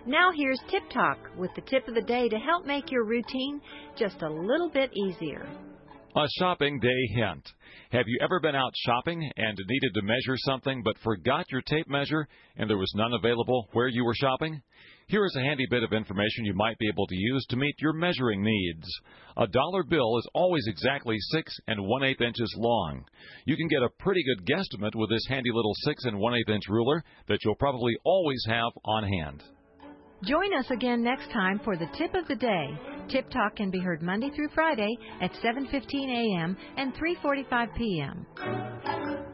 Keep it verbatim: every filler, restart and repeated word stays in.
Now here's Tip Talk with the tip of the day to help make your routine just a little bit easier. A shopping day hint. Have you ever been out shopping and needed to measure something but forgot your tape measure and there was none available where you were shopping? Here is a handy bit of information you might be able to use to meet your measuring needs. A dollar bill is always exactly six and one-eighth inches long. You can get a pretty good guesstimate with this handy little six and one-eighth inch ruler that you'll probably always have on hand. Join us again next time for the Tip of the Day. Tip Talk can be heard Monday through Friday at seven fifteen a.m. and three forty-five p.m.